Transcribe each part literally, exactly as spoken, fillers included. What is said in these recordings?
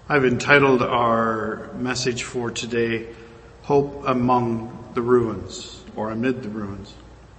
I've entitled our message for today, Hope Among the Ruins, or Amid the Ruins.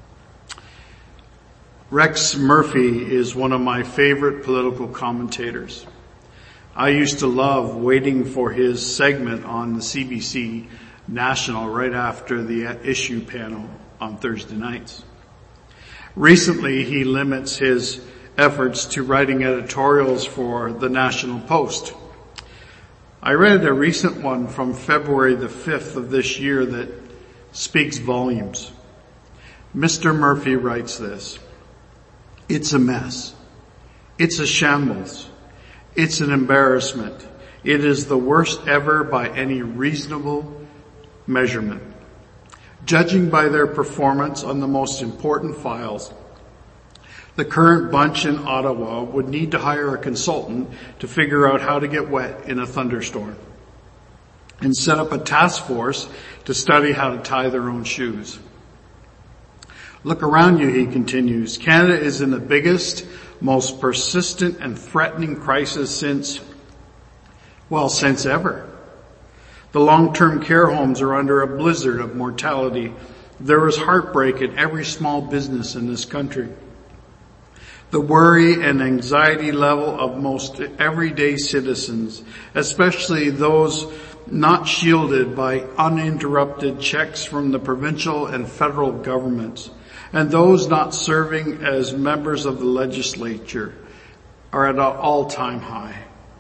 Rex Murphy is one of my favorite political commentators. I used to love waiting for his segment on the C B C National right after the issue panel on Thursday nights. Recently, he limits his efforts to writing editorials for the National Post. I read a recent one from February the fifth of this year that speaks volumes. Mister Murphy writes this: "It's a mess. It's a shambles. It's an embarrassment. It is the worst ever by any reasonable measurement. Judging by their performance on the most important files, the current bunch in Ottawa would need to hire a consultant to figure out how to get wet in a thunderstorm and set up a task force to study how to tie their own shoes. Look around you," he continues. "Canada is in the biggest, most persistent and threatening crisis since, well, since ever. The long-term care homes are under a blizzard of mortality. There is heartbreak in every small business in this country. The worry and anxiety level of most everyday citizens, especially those not shielded by uninterrupted checks from the provincial and federal governments, and those not serving as members of the legislature, are at an all-time high."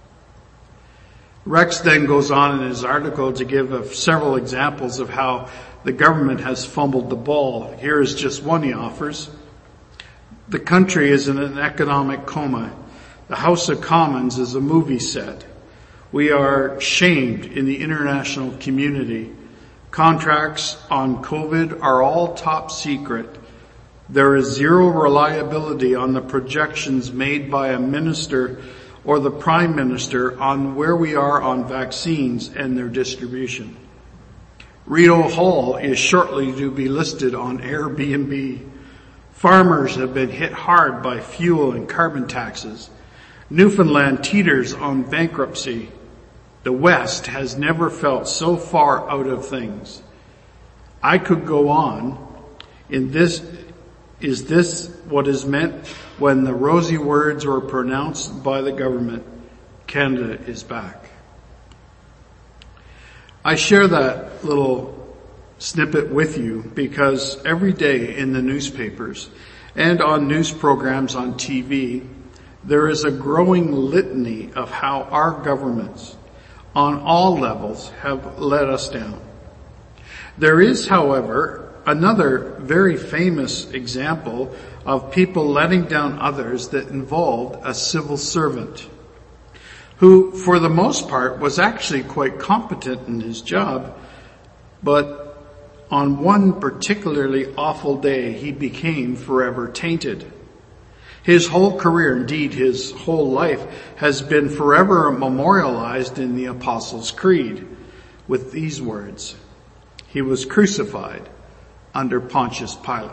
Rex then goes on in his article to give several examples of how the government has fumbled the ball. Here is just one he offers. "The country is in an economic coma. The House of Commons is a movie set. We are shamed in the international community. Contracts on COVID are all top secret. There is zero reliability on the projections made by a minister or the Prime Minister on where we are on vaccines and their distribution. Rideau Hall is shortly to be listed on Airbnb. Farmers have been hit hard by fuel and carbon taxes. Newfoundland teeters on bankruptcy. The West has never felt so far out of things. I could go on. In this, is this what is meant when the rosy words were pronounced by the government? Canada is back." I share that little snippet with you because every day in the newspapers and on news programs on T V, there is a growing litany of how our governments on all levels have let us down. There is, however, another very famous example of people letting down others that involved a civil servant who, for the most part, was actually quite competent in his job, but on one particularly awful day, he became forever tainted. His whole career, indeed his whole life, has been forever memorialized in the Apostles' Creed with these words: "He was crucified under Pontius Pilate."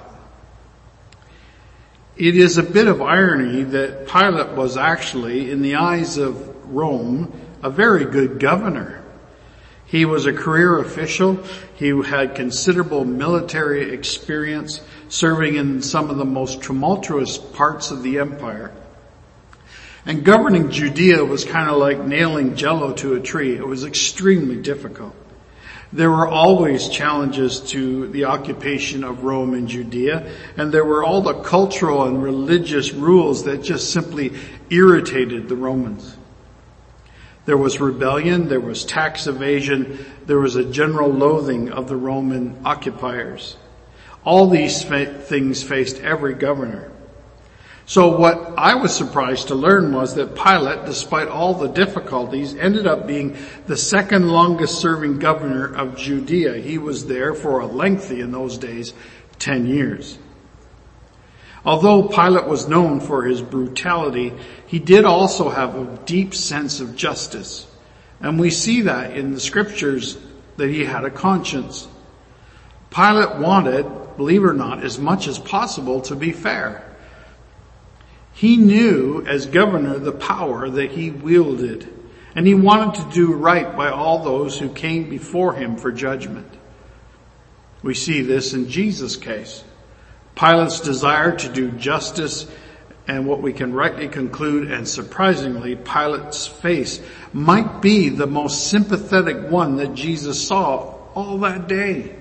It is a bit of irony that Pilate was actually, in the eyes of Rome, a very good governor. He was a career official. He had considerable military experience, serving in some of the most tumultuous parts of the empire. And governing Judea was kind of like nailing jello to a tree. It was extremely difficult. There were always challenges to the occupation of Rome in Judea, and there were all the cultural and religious rules that just simply irritated the Romans. There was rebellion, there was tax evasion, there was a general loathing of the Roman occupiers. All these fa- things faced every governor. So what I was surprised to learn was that Pilate, despite all the difficulties, ended up being the second longest serving governor of Judea. He was there for a lengthy, in those days, ten years. Although Pilate was known for his brutality, he did also have a deep sense of justice. And we see that in the scriptures that he had a conscience. Pilate wanted, believe it or not, as much as possible to be fair. He knew as governor the power that he wielded, and he wanted to do right by all those who came before him for judgment. We see this in Jesus' case. Pilate's desire to do justice, and what we can rightly conclude, and surprisingly, Pilate's face might be the most sympathetic one that Jesus saw all that day.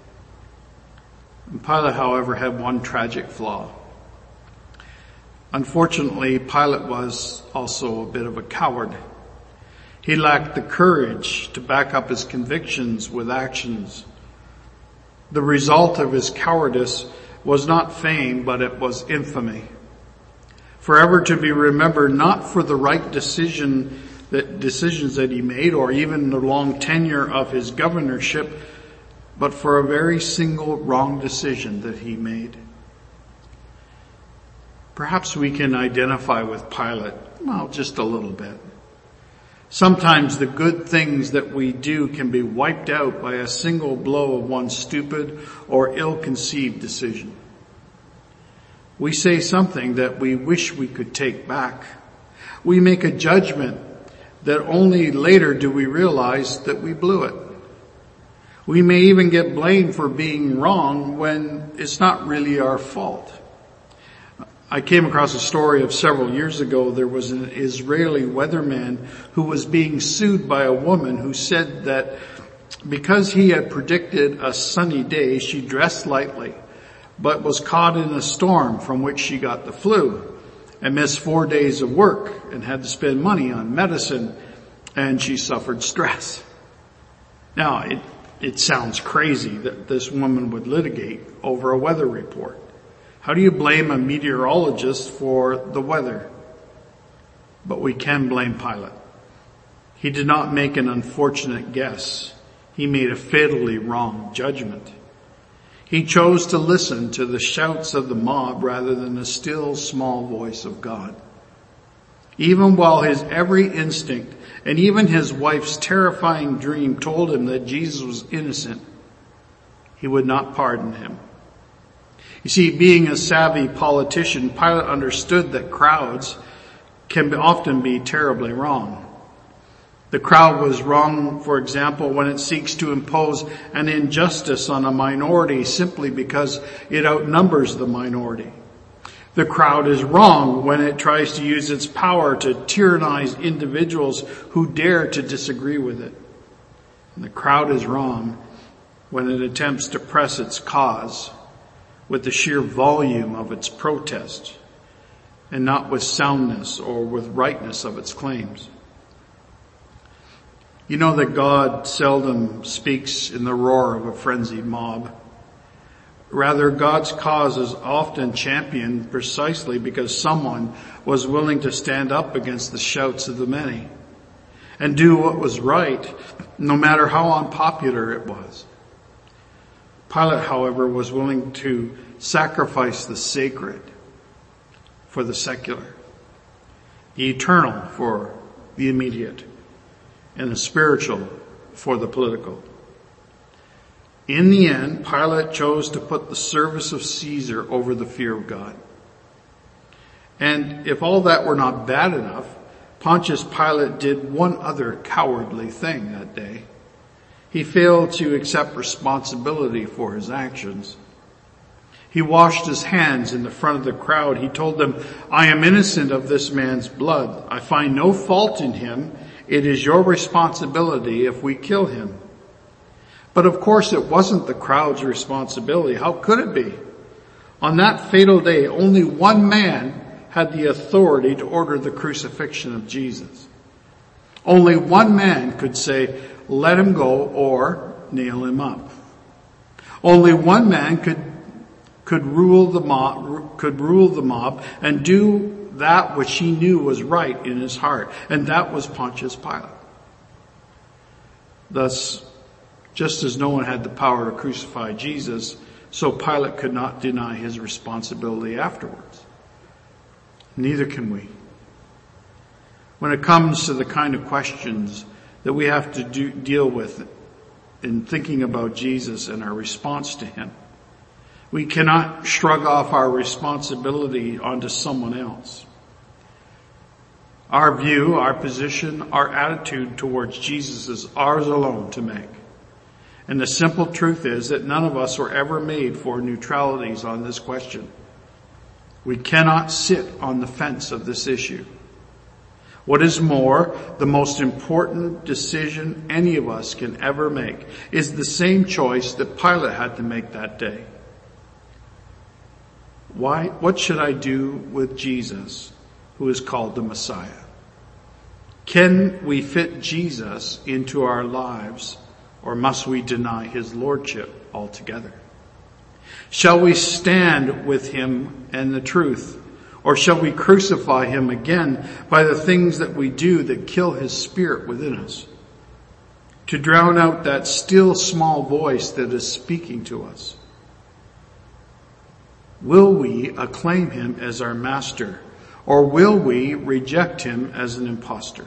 And Pilate, however, had one tragic flaw. Unfortunately, Pilate was also a bit of a coward. He lacked the courage to back up his convictions with actions. The result of his cowardice was not fame, but it was infamy. Forever to be remembered not for the right decision that decisions that he made, or even the long tenure of his governorship, but for a very single wrong decision that he made. Perhaps we can identify with Pilate, well, just a little bit. Sometimes the good things that we do can be wiped out by a single blow of one stupid or ill-conceived decision. We say something that we wish we could take back. We make a judgment that only later do we realize that we blew it. We may even get blamed for being wrong when it's not really our fault. I came across a story of several years ago. There was an Israeli weatherman who was being sued by a woman who said that because he had predicted a sunny day, she dressed lightly, but was caught in a storm from which she got the flu and missed four days of work and had to spend money on medicine, and she suffered stress. Now, it, it sounds crazy that this woman would litigate over a weather report. How do you blame a meteorologist for the weather? But we can blame Pilate. He did not make an unfortunate guess. He made a fatally wrong judgment. He chose to listen to the shouts of the mob rather than the still small voice of God. Even while his every instinct and even his wife's terrifying dream told him that Jesus was innocent, he would not pardon him. You see, being a savvy politician, Pilate understood that crowds can often be terribly wrong. The crowd was wrong, for example, when it seeks to impose an injustice on a minority simply because it outnumbers the minority. The crowd is wrong when it tries to use its power to tyrannize individuals who dare to disagree with it. And the crowd is wrong when it attempts to press its cause with the sheer volume of its protest and not with soundness or with rightness of its claims. You know that God seldom speaks in the roar of a frenzied mob. Rather, God's cause is often championed precisely because someone was willing to stand up against the shouts of the many and do what was right, no matter how unpopular it was. Pilate, however, was willing to sacrifice the sacred for the secular, the eternal for the immediate, and the spiritual for the political. In the end, Pilate chose to put the service of Caesar over the fear of God. And if all that were not bad enough, Pontius Pilate did one other cowardly thing that day. He failed to accept responsibility for his actions. He washed his hands in the front of the crowd. He told them, "I am innocent of this man's blood. I find no fault in him. It is your responsibility if we kill him." But of course it wasn't the crowd's responsibility. How could it be? On that fatal day, only one man had the authority to order the crucifixion of Jesus. Only one man could say, "Let him go," or "Nail him up." Only one man could could rule the mob, could rule the mob and do that which he knew was right in his heart, and that was Pontius Pilate. Thus, just as no one had the power to crucify Jesus, so Pilate could not deny his responsibility afterwards. Neither can we. When it comes to the kind of questions that we have to do, deal with in thinking about Jesus and our response to him, we cannot shrug off our responsibility onto someone else. Our view, our position, our attitude towards Jesus is ours alone to make. And the simple truth is that none of us were ever made for neutralities on this question. We cannot sit on the fence of this issue. What is more, the most important decision any of us can ever make is the same choice that Pilate had to make that day. Why? What should I do with Jesus, who is called the Messiah? Can we fit Jesus into our lives, or must we deny his lordship altogether? Shall we stand with him and the truth, or shall we crucify him again by the things that we do that kill his spirit within us, to drown out that still small voice that is speaking to us? Will we acclaim him as our master, or will we reject him as an impostor?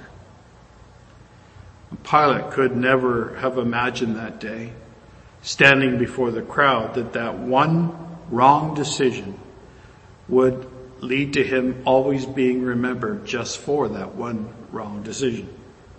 Pilate could never have imagined that day, standing before the crowd, that that one wrong decision would lead to him always being remembered just for that one wrong decision.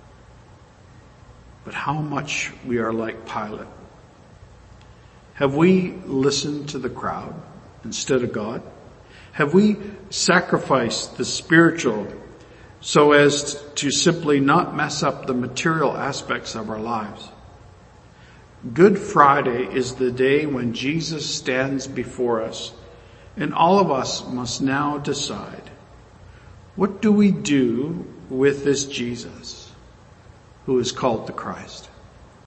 But how much we are like Pilate. Have we listened to the crowd instead of God? Have we sacrificed the spiritual so as to simply not mess up the material aspects of our lives? Good Friday is the day when Jesus stands before us, and all of us must now decide, what do we do with this Jesus who is called the Christ?